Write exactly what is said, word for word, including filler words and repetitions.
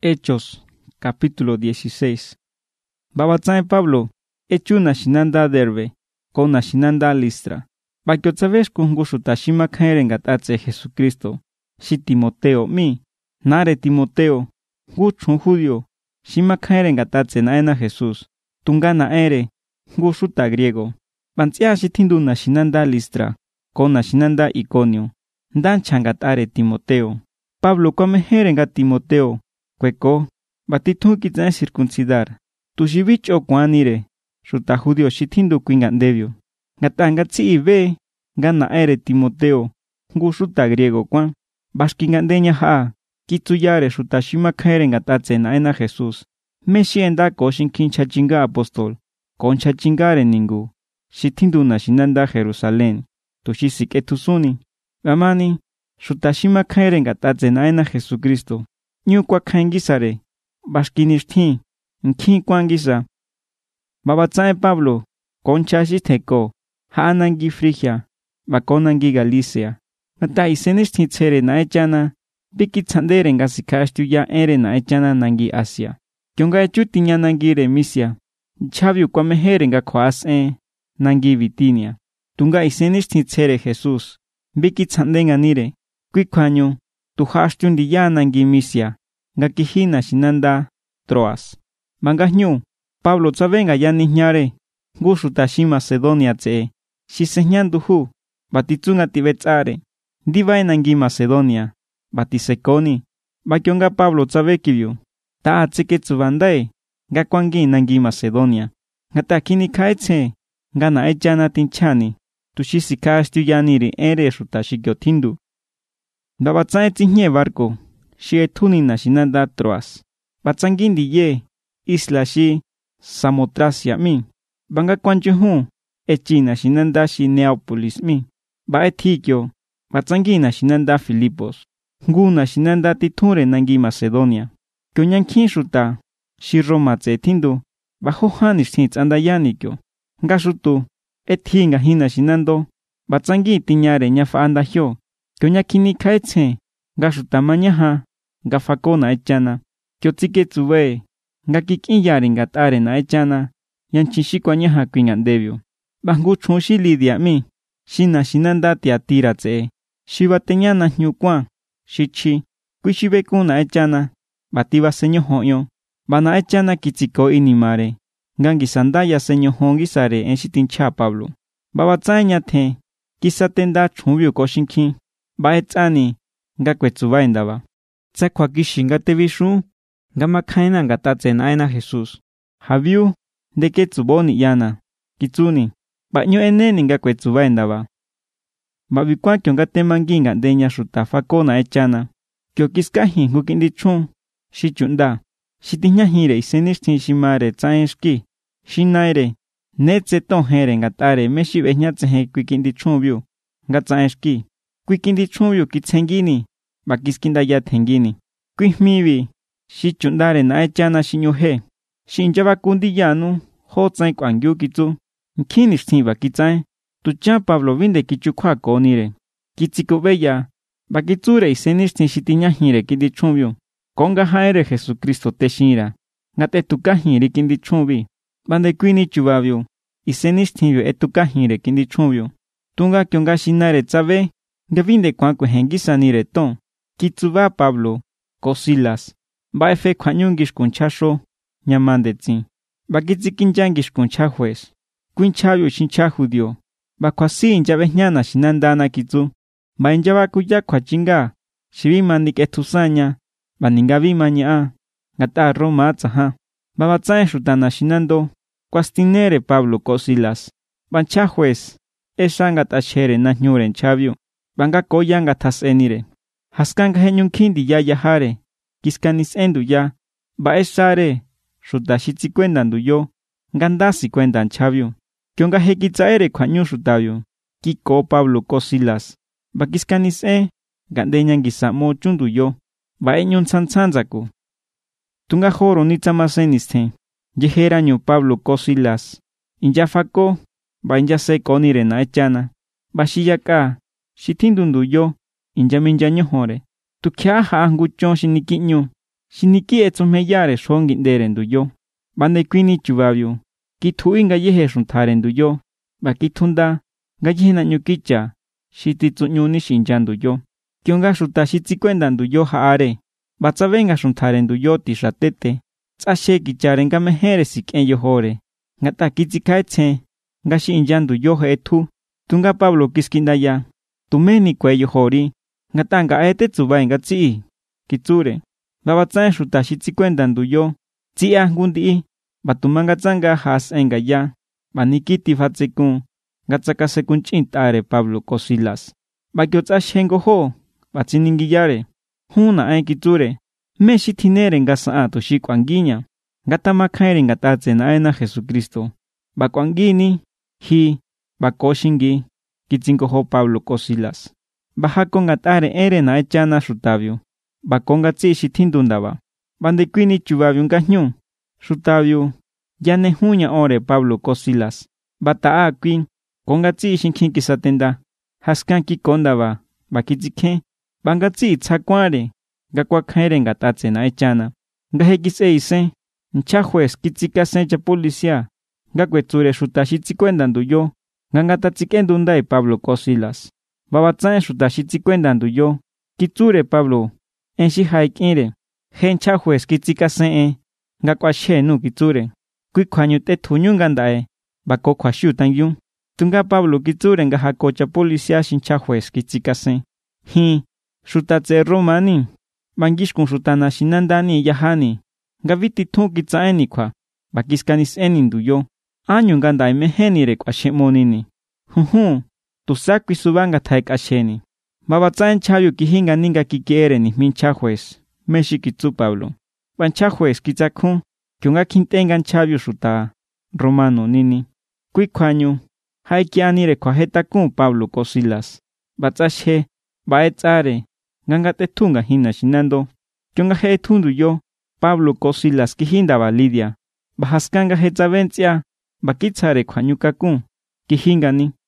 Hechos, capítulo dieciséis. Babatzai Pablo, hecho nashinanda derbe, con nashinanda listra. Bakyotzabes kungusu tashima kairengat atse Jesucristo. Si Timoteo mi, nare Timoteo, guchun judío, shima kairengat atse naena Jesús. Tungana ere, gusuta griego. Bantzia shitindu nashinanda listra, con nashinanda Iconio. Dan changat are Timoteo. Pablo come herengat Timoteo. Cueco, batitun kitsan circuncidar. Tushivich o kuanire, shuta judío shitindu kuingandebio. Gatangatsi ibe, gana ere Timoteo, gushuta griego kuan. Bashkingandeña ha, kitsuyare shuta shima kaerengatatse naena Jesús. Meshienda koshin kinchachinga apostol, konchachingare ningu. Shitindu nashinanda Jerusalén, tushisik etusuni. Amani, shuta shima kaerengatatse naena Jesucristo. Nyukwa kaingisare, bashkinishtin, nkin kwangisa. Babatzai Pablo, konchashiteko, haanangi Frigia, bakonangi Galicia. Nata isenishtin tsere naechana, biki tsandere ngasikashtu ya ere naechana nangi Asia. Kyonga echutinya nangi Remisia, chavyu kwamehere nga kwaas e, nangi Bitinia. Tunga isenishtin tsere Jesus, biki tsandenga nire, kwikwanyo, tuhashtundi ya nangi Misia, ngakihina shinanda Troas. Mangahnyu, Pablo tsavenga ya nihnyare, gushu tashi Macedonia tse, shisehnyanduhu, batitsunga tibetsare, diva nangi Macedonia, batisekoni, bakyonga Pablo tsavekibyu, ta atsike tsubandae, ngakwangi nangi Macedonia, ngatakini kaetse, ngana echana tinchani, tushisikashtu yaniri ere shutashikyo tindu. Babatzai tsinye barco, shietuni nashinanda Troas. Batzangindi ye, isla shi, Samotracia mi. Banga kwanchuhu, echi nashinanda shi Neapolis mi. Baetikyo, batzangi nashinanda Filipos. Ngu nashinanda titure nangi Macedonia. Kyonyankin shuta, shi Roma tse tindu, bajo hanis tins andayanikyo. Nga shutu, eti ngahi nashinando, batzangi tinyare nyafa andahyo. Kyonyakini kaetse, gashuta mañaha, gafako na echana, kyotsike tsube, ngakikiyari ngatare na echana, yanchishiko añaha kuingandebio. Bangu chunshi lidia mi, shina shinanda Tiatira tse, shibateñana nyukwa, shichi, kuishibeku na echana, batiba seño hoyo, bana echana kitsiko inimare, gangi sandaya seño hongisare en shitincha Pablo. Babatzaiña te, kisatenda chumbio koshinki, baetzani, ngakwetsuba endaba. Tsakwa kishinga tevishu, gama kaina ngatatse naena Jesus. Habiu, deke tsuboni yana, kitsuni, banyo eneni ngakwetsuba endaba. Babikwa kyonga temanginga deña shutafako na echana. Kyo kiskahi hukindichun, shichunda, shitiñahire isenishtin shimare tsaenshki, shinaire, netse tonhere ngatare meshibeñatsehe kuikindichun biu, ngatsaenshki. Kuikindi chunbyu kitsengini, bakiskinda ya tengini. Kuihmibi, shi chundare na echana shinyuhe. Shinjaba kundi yanu, ho tsain kwangyu kitsu. Nkinishtin bakitsain, tucha Pablo vinde kichukwa konire. Kitsikubeya, bakitsure isenishtin shitiñahire kindi chunbyu. Konga haere Jesucristo teshinra. Ngate tukahiri kindi chunbi. Bande kuini chubabyu, isenishtin etukahire kindi chunbyu. Tunga kyonga shinare tsabe, Gavinde kwa kuhengisa nire ton, kitsuba Pablo, Kosilas, baefe kwanyungish kunchasho, nyamandetzi, bakitsikinjangish kunchajues, kuinchayo shincha judio, bakwasi injabeñana shinandana kitsu, bainjaba kuya kwachinga, shibimandik etusanya, baningabi maña, gata Roma atzaha, babatzae shutana shinando, kwastinere Pablo Kosilas, banchajues, esangat ashere nahnyuren chabio. Banga koyanga tasenire. Haskanga henyunkindi ya yahare. Kiskanis endu ya. Baesare. Shutashitsi kwendandu yo. Ngandasi kwendan chabio. Kyonga hekitsaere kwanyu shutayo. Kiko Pablo Kosilas. Bakiskanis e. Gandeñangisa mo chundu yo. Baeñun sansanzaku. Tunga joro nitsamaseniste. Yeheraño Pablo Kosilas. Inyafako. Baenyase konire na echana. Bashiyaka. Shitindundu yo, injaminjaño hore. Tu kya ha anguchon shinikinyo. Shiniki etzomeyare shongindere nduyo. Bande kwini chubabyu. Kithui nga yehe shuntare nduyo. Bakitunda nga yehena nyukicha. Shititsunyuni shinjandu yo. Kionga shuta shitzikwenda nduyo haare. Batsavenga shuntare nduyo tishatete. Tsashe kichare nga mehere siken yohore. Ngata kitzikaitse. Nga shinjandu yo hetu. Tunga Pablo kiskindaya. Tumeni kwe yohori. Ngata nga ete tsubai nga tsi. Kitsure. Babatsae shuta shitzikwenda nduyo. Tsia ngundi. Batumanga tsanga has enga ya. Banikiti fatsekun. Gatsakase kunchintare Pablo ko Silas. Bakyotsa shengo ho. Batsiningiyare. Huna en kitsure. Me shitinere nga saa to shikwanginya. Ngata makaire ngatatse na ena Jesucristo. Bakwangini. Hi. Bakoshingi. Kitsingo ho Pablo ko Silas. Bajako ngatare ere na echana shutabio. Bakonga tsi shitindundaba. Bandekwini chubabio ngahñu. Shutabio. Yane huña ore Pablo ko Silas. Bataa queen. Kongatsi shinkinki satenda. Haskanki kondaba. Bakitike. Bangatsi tsakware. Gakwakaire ngatatse na echana. Ngahekise ise. Nchajuez kitsika sencha policía. Gakwetsure shutashitzikwenda nduyo. Ngangatatsikendundai Pablo ko Silas. Babatsae shutashitzikwenda nduyo. Kitsure Pablo. Enshi haikire. Henchajuez kitsika sen. Gakwashe nu kitsure. Kuikwanyu tuñungandae. Bako kwashu tangyun. Tunga Pablo kitsure nga hakocha policía shinchajuez kitsikasen. Hi. Shutatse romani. Bangishkun shutana shinandani yahani. Nga viti tun kitsaeni kwa. Bakiskanis eni nduyo. Año ngandai mehenire kwa shemonini. Huhu. Tusakwi subanga taik asheni. Babatsaen chabio kihinga ninga kikiere ni minchajuez. Meshi kitsu Pablo. Banchajuez kitsakun. Kyunga kintengan chabio shuta. Romano nini. Kuikwanyu. Haikianire kwa hetakun Pablo ko Silas. Batsashe. Baetsare. Ngangate tunga hina shinando. Kyunga hetundu yo. Pablo ko Silas kihinda Lidia. Bahaskanga hetzaventzia. Bakitsare kwa nyukakun. Kihingani.